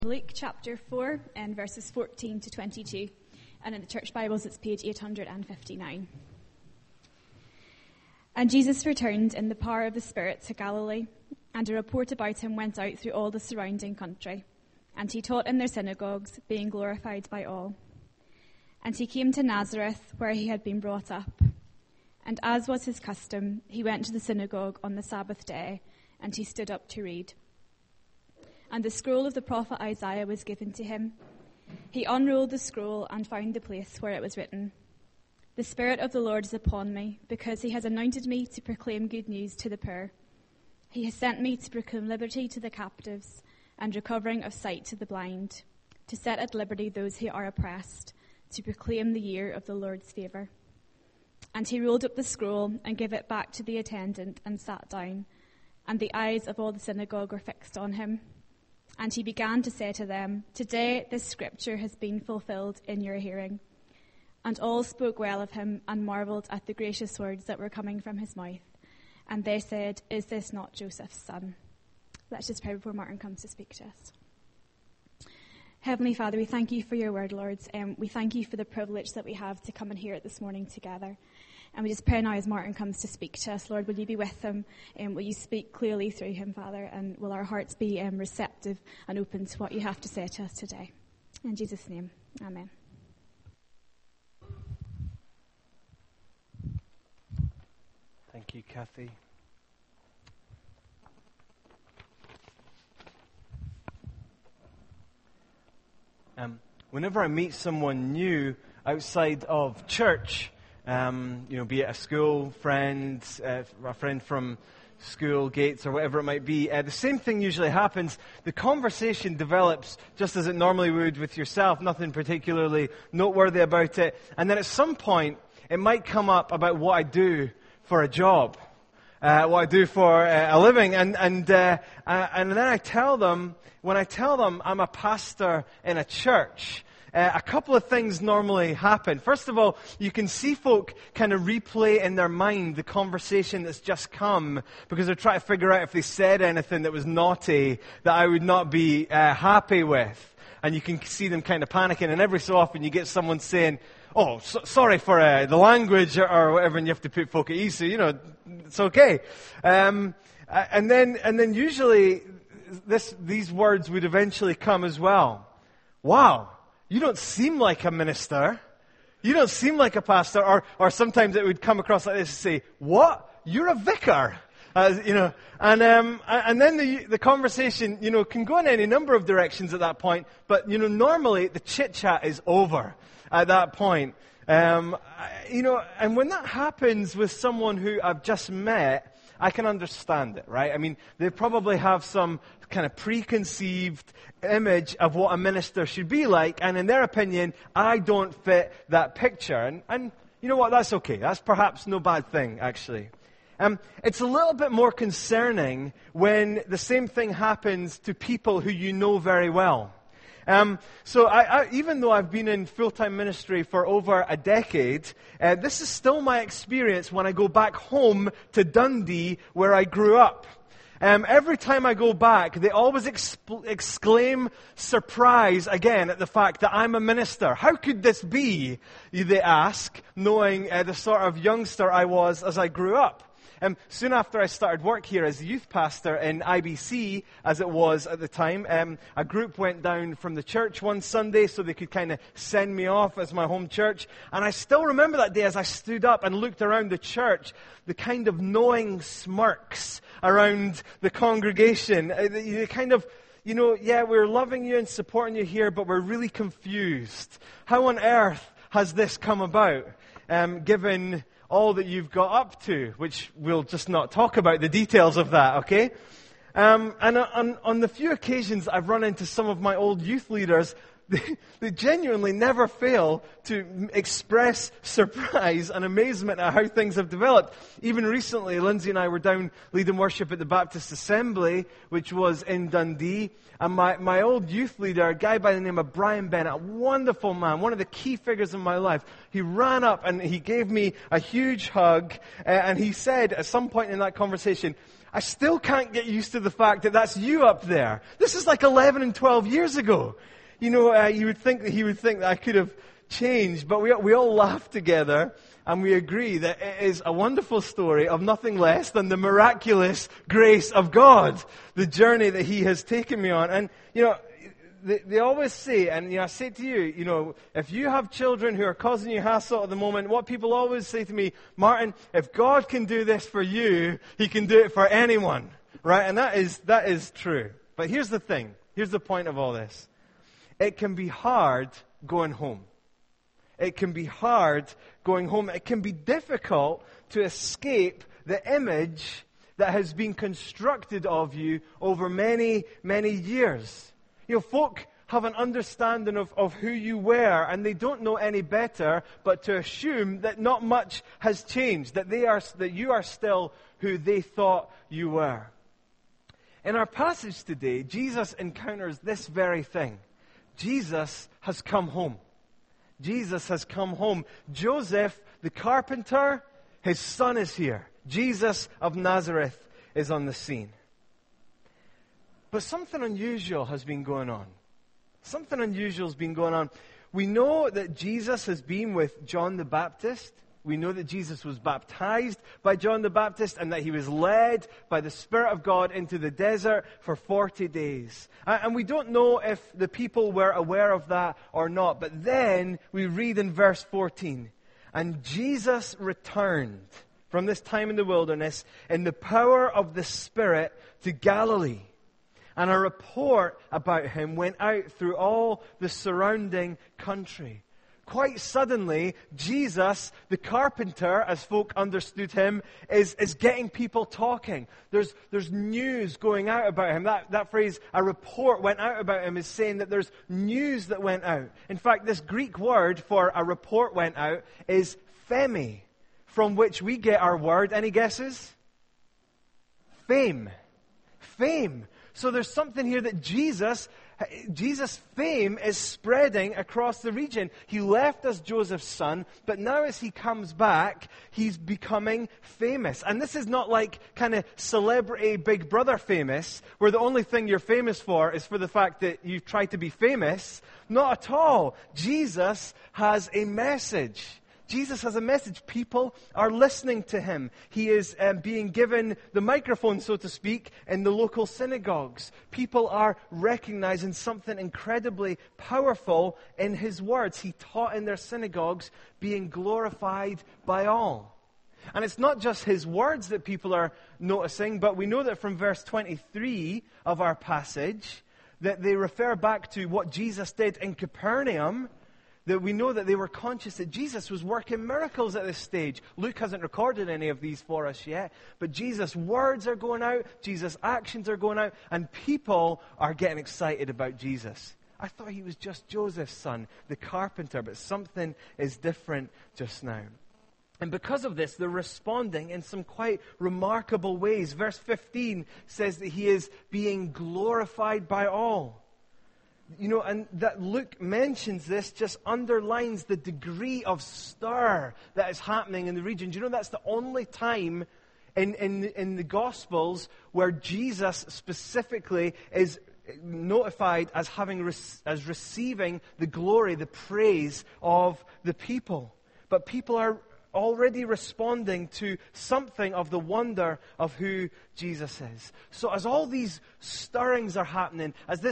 Luke chapter 4 and verses 14 to 22, and in the Church Bibles it's page 859. And Jesus returned in the power of the Spirit to Galilee, and a report about him went out through all the surrounding country, and he taught in their synagogues, being glorified by all. And he came to Nazareth, where he had been brought up. And as was his custom, he went to the synagogue on the Sabbath day, and he stood up to read. And the scroll of the prophet Isaiah was given to him. He unrolled the scroll and found the place where it was written, "The Spirit of the Lord is upon me, because he has anointed me to proclaim good news to the poor. He has sent me to proclaim liberty to the captives and recovering of sight to the blind, to set at liberty those who are oppressed, to proclaim the year of the Lord's favour." And he rolled up the scroll and gave it back to the attendant and sat down, and the eyes of all the synagogue were fixed on him. And he began to say to them, "Today this scripture has been fulfilled in your hearing." And all spoke well of him and marvelled at the gracious words that were coming from his mouth. And they said, "Is this not Joseph's son?" Let's just pray before Martin comes to speak to us. Heavenly Father, we thank you for your word, Lord. We thank you for the privilege that we have to come and hear it this morning together. And we just pray now as Martin comes to speak to us, Lord, will you be with him? Will you speak clearly through him, Father? And will our hearts be receptive and open to what you have to say to us today? In Jesus' name, amen. Thank you, Kathy. Whenever I meet someone new outside of church, be it a school friend, a friend from school gates or whatever it might be, the same thing usually happens. The conversation develops just as it normally would with yourself, nothing particularly noteworthy about it. And then at some point, it might come up about what I do for a job, what I do for a living. And then I tell them, when I tell them I'm a pastor in a church, a couple of things normally happen. First of all, you can see folk kind of replay in their mind the conversation that's just come because they're trying to figure out if they said anything that was naughty that I would not be happy with. And you can see them kind of panicking. And every so often you get someone saying, "Oh, sorry for the language," or whatever, and you have to put folk at ease. So, it's okay. And then usually these words would eventually come as well. "Wow. You don't seem like a minister. You don't seem like a pastor." Or sometimes it would come across like this and say, "What? You're a vicar?" And then the conversation, can go in any number of directions at that point. But, normally the chit-chat is over at that point. And when that happens with someone who I've just met, I can understand it, right? I mean, they probably have some kind of preconceived image of what a minister should be like, and in their opinion, I don't fit that picture. And you know what? That's okay. That's perhaps no bad thing, actually. It's a little bit more concerning when the same thing happens to people who you know very well. So even though I've been in full-time ministry for over a decade, this is still my experience when I go back home to Dundee, where I grew up. Every time I go back, they always exclaim surprise again at the fact that I'm a minister. How could this be, they ask, knowing the sort of youngster I was as I grew up. Soon after I started work here as a youth pastor in IBC, as it was at the time, a group went down from the church one Sunday so they could kind of send me off as my home church. And I still remember that day as I stood up and looked around the church, the kind of knowing smirks around the congregation. The kind of, yeah, we're loving you and supporting you here, but we're really confused. How on earth has this come about, given all that you've got up to, which we'll just not talk about the details of that, okay? And on the few occasions I've run into some of my old youth leaders, they genuinely never fail to express surprise and amazement at how things have developed. Even recently, Lindsay and I were down leading worship at the Baptist Assembly, which was in Dundee. And my old youth leader, a guy by the name of Brian Bennett, a wonderful man, one of the key figures in my life, he ran up and he gave me a huge hug. And he said at some point in that conversation, I still can't get used to the fact that that's you up there. This is like 11 and 12 years ago. You would think that he would think that I could have changed, but we all laugh together and we agree that it is a wonderful story of nothing less than the miraculous grace of God, the journey that he has taken me on. And, they always say, and I say to you, if you have children who are causing you hassle at the moment, what people always say to me, Martin, if God can do this for you, he can do it for anyone. Right? And that is true. But here's the thing. Here's the point of all this. It can be hard going home. It can be hard going home. It can be difficult to escape the image that has been constructed of you over many, many years. Folk have an understanding of who you were, and they don't know any better but to assume that not much has changed, that you are still who they thought you were. In our passage today, Jesus encounters this very thing. Jesus has come home. Jesus has come home. Joseph, the carpenter, his son is here. Jesus of Nazareth is on the scene. But something unusual has been going on. Something unusual has been going on. We know that Jesus has been with John the Baptist. We know that Jesus was baptized by John the Baptist and that he was led by the Spirit of God into the desert for 40 days. And we don't know if the people were aware of that or not. But then we read in verse 14, and Jesus returned from this time in the wilderness in the power of the Spirit to Galilee. And a report about him went out through all the surrounding country. Quite suddenly, Jesus, the carpenter, as folk understood him, is getting people talking. There's news going out about him. That phrase, a report went out about him, is saying that there's news that went out. In fact, this Greek word for a report went out is phemi, from which we get our word. Any guesses? Fame. Fame. So there's something here that Jesus' fame is spreading across the region. He left as Joseph's son, but now as he comes back, he's becoming famous. And this is not like kind of celebrity Big Brother famous, where the only thing you're famous for is for the fact that you've tried to be famous. Not at all. Jesus has a message. Jesus has a message. People are listening to him. He is being given the microphone, so to speak, in the local synagogues. People are recognizing something incredibly powerful in his words. He taught in their synagogues, being glorified by all. And it's not just his words that people are noticing, but we know that from verse 23 of our passage, that they refer back to what Jesus did in Capernaum, that we know that they were conscious that Jesus was working miracles at this stage. Luke hasn't recorded any of these for us yet, but Jesus' words are going out, Jesus' actions are going out, and people are getting excited about Jesus. I thought he was just Joseph's son, the carpenter, but something is different just now. And because of this, they're responding in some quite remarkable ways. Verse 15 says that he is being glorified by all. And that Luke mentions this just underlines the degree of stir that is happening in the region. Do you know that's the only time in the Gospels where Jesus specifically is notified as as receiving the glory, the praise of the people. But people are already responding to something of the wonder of who Jesus is. So as all these stirrings are happening, as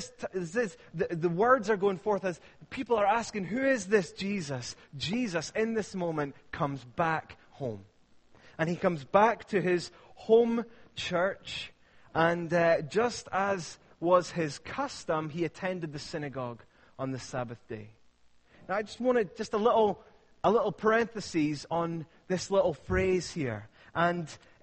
the words are going forth, as people are asking, who is this Jesus? Jesus, in this moment, comes back home. And he comes back to his home church, and just as was his custom, he attended the synagogue on the Sabbath day. Now I just wanted a little parenthesis on this little phrase here. And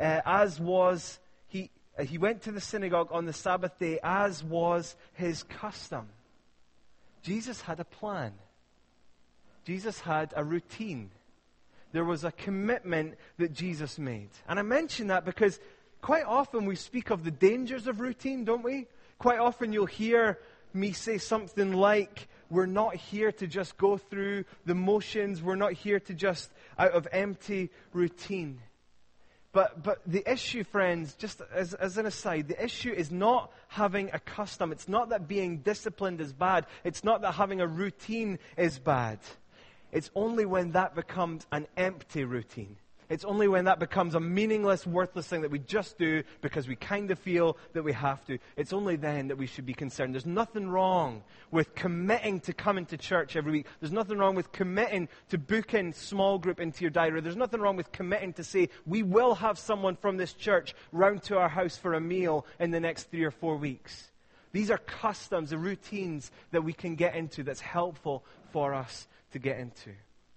he went to the synagogue on the Sabbath day, as was his custom. Jesus had a plan. Jesus had a routine. There was a commitment that Jesus made. And I mention that because quite often we speak of the dangers of routine, don't we? Quite often you'll hear me say something like, we're not here to just go through the motions. We're not here to just out of empty routine. But the issue, friends, just as an aside, the issue is not having a custom. It's not that being disciplined is bad. It's not that having a routine is bad. It's only when that becomes an empty routine. It's only when that becomes a meaningless, worthless thing that we just do because we kind of feel that we have to. It's only then that we should be concerned. There's nothing wrong with committing to coming to church every week. There's nothing wrong with committing to booking small group into your diary. There's nothing wrong with committing to say, we will have someone from this church round to our house for a meal in the next 3 or 4 weeks. These are customs, the routines that we can get into that's helpful for us to get into.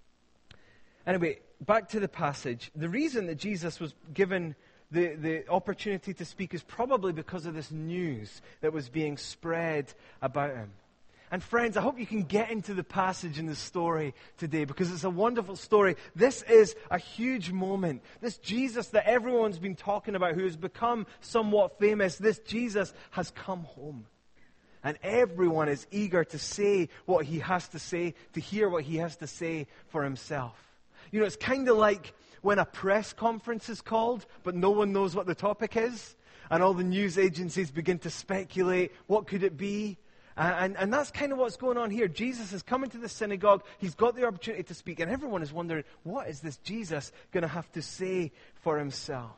Anyway, back to the passage. The reason that Jesus was given the opportunity to speak is probably because of this news that was being spread about him. And friends, I hope you can get into the passage in the story today because it's a wonderful story. This is a huge moment. This Jesus that everyone's been talking about, who has become somewhat famous, this Jesus has come home. And everyone is eager to say what he has to say, to hear what he has to say for himself. You know, it's kind of like when a press conference is called, but no one knows what the topic is, and all the news agencies begin to speculate, what could it be? And that's kind of what's going on here. Jesus is coming to the synagogue, he's got the opportunity to speak, and everyone is wondering, what is this Jesus going to have to say for himself?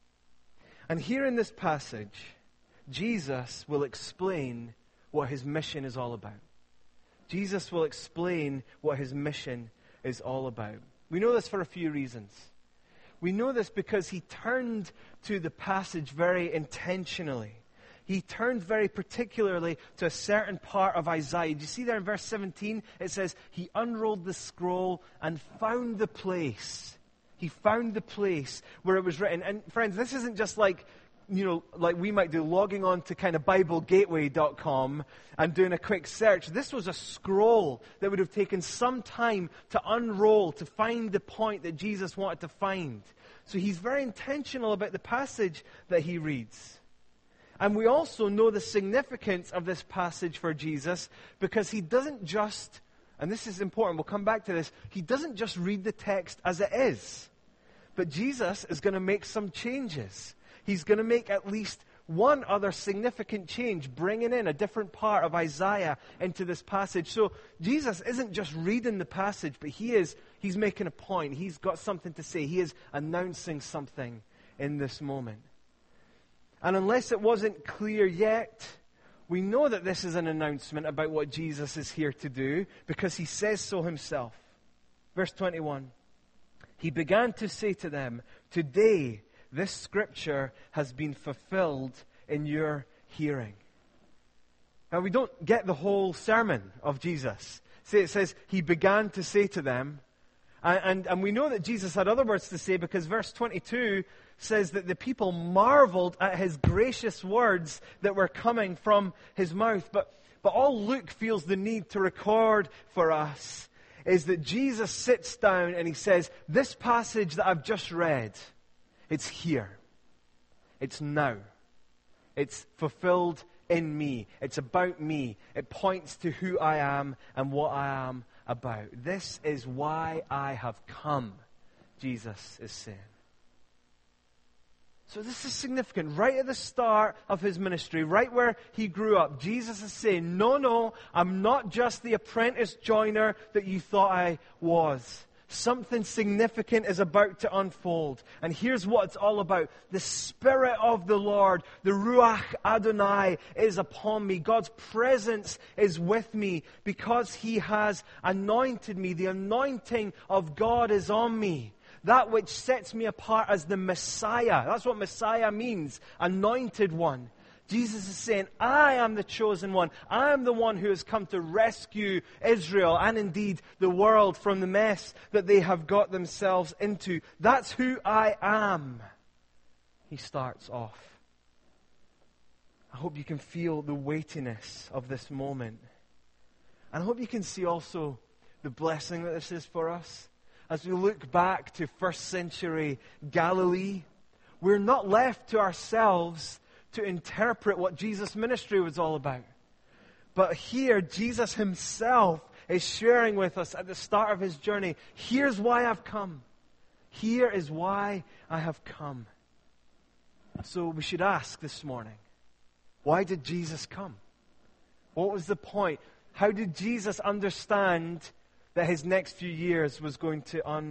And here in this passage, Jesus will explain what his mission is all about. Jesus will explain what his mission is all about. We know this for a few reasons. We know this because he turned to the passage very intentionally. He turned very particularly to a certain part of Isaiah. Do you see there in verse 17? It says, he unrolled the scroll and found the place. He found the place where it was written. And friends, this isn't just like, you know, like we might do, logging on to kind of BibleGateway.com and doing a quick search. This was a scroll that would have taken some time to unroll, to find the point that Jesus wanted to find. So he's very intentional about the passage that he reads. And we also know the significance of this passage for Jesus because he doesn't just, and this is important, we'll come back to this, he doesn't just read the text as it is. But Jesus is going to make some changes. He's going to make at least one other significant change, bringing in a different part of Isaiah into this passage. So Jesus isn't just reading the passage, but he's making a point. He's got something to say. He is announcing something in this moment. And unless it wasn't clear yet, we know that this is an announcement about what Jesus is here to do because he says so himself. Verse 21, he began to say to them, today, this scripture has been fulfilled in your hearing. Now, we don't get the whole sermon of Jesus. See, it says, he began to say to them. And we know that Jesus had other words to say because verse 22 says that the people marveled at his gracious words that were coming from his mouth. But all Luke feels the need to record for us is that Jesus sits down and he says, this passage that I've just read, it's here. It's now. It's fulfilled in me. It's about me. It points to who I am and what I am about. This is why I have come, Jesus is saying. So this is significant. Right at the start of his ministry, right where he grew up, Jesus is saying, no, I'm not just the apprentice joiner that you thought I was. Something significant is about to unfold. And here's what it's all about. The Spirit of the Lord, the Ruach Adonai, is upon me. God's presence is with me because he has anointed me. The anointing of God is on me. That which sets me apart as the Messiah. That's what Messiah means. Anointed one. Jesus is saying, I am the chosen one. I am the one who has come to rescue Israel and indeed the world from the mess that they have got themselves into. That's who I am. He starts off. I hope you can feel the weightiness of this moment. And I hope you can see also the blessing that this is for us. As we look back to first century Galilee, we're not left to ourselves to interpret what Jesus' ministry was all about. But here, Jesus himself is sharing with us at the start of his journey, here's why I've come. Here is why I have come. So we should ask this morning, why did Jesus come? What was the point? How did Jesus understand that his next few years was going to